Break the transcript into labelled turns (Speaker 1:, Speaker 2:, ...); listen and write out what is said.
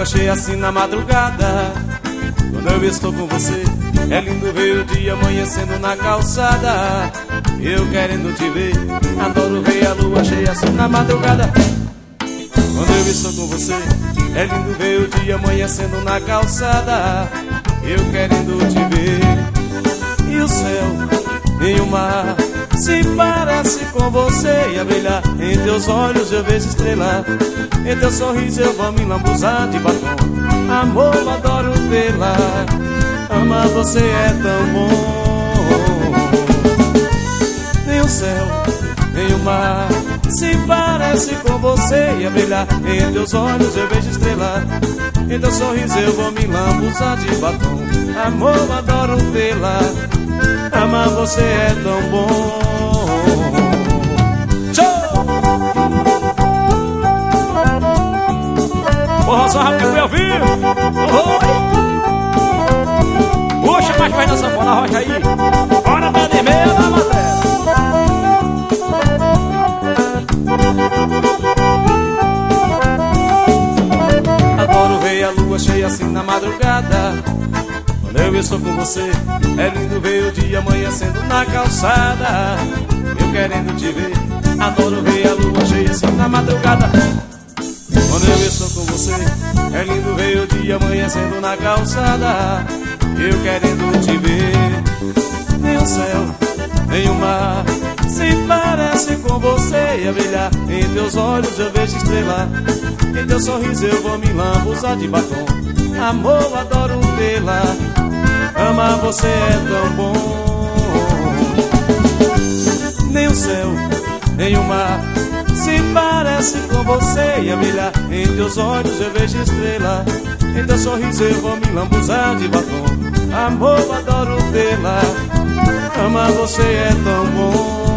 Speaker 1: lua cheia assim na madrugada. Quando eu estou com você, é lindo ver o dia amanhecendo na calçada. Eu querendo te ver, adoro ver a lua cheia assim na madrugada. Quando eu estou com você, é lindo ver o dia amanhecendo na calçada. Eu querendo te ver. E o céu, e o mar se parece com você e a brilhar. Em teus olhos eu vejo estrela, em teu sorriso eu vou me lambuzar de batom. Amor, adoro vê-la, amar você é tão bom. Nem o céu, nem o mar se parece com você e a brilhar. Em teus olhos eu vejo estrela, em teu sorriso eu vou me lambuzar de batom. Amor, adoro vê-la, amar você é tão bom. Show! Porra, só rápido que eu vi. Puxa, mais vai na sanfona, rocha aí. Bora pra de meia da matéria. Adoro ver a lua cheia assim na madrugada. Quando eu estou com você, é lindo ver o dia amanhecendo na calçada. Eu querendo te ver, adoro ver a lua cheia assim na madrugada. Quando eu estou com você, é lindo ver o dia amanhecendo na calçada. Eu querendo te ver. Nem o céu, nem o mar se parece com você e a brilhar. Em teus olhos eu vejo estrela, em teu sorriso eu vou me lambuzar de batom. Amor, adoro vê-la, amar você é tão bom. Nem o céu, nem o mar se parece com você e a brilhar. Em teus olhos eu vejo estrela, em teu sorriso eu vou me lambuzar de batom. Amor, adoro vê-la, amar você é tão bom.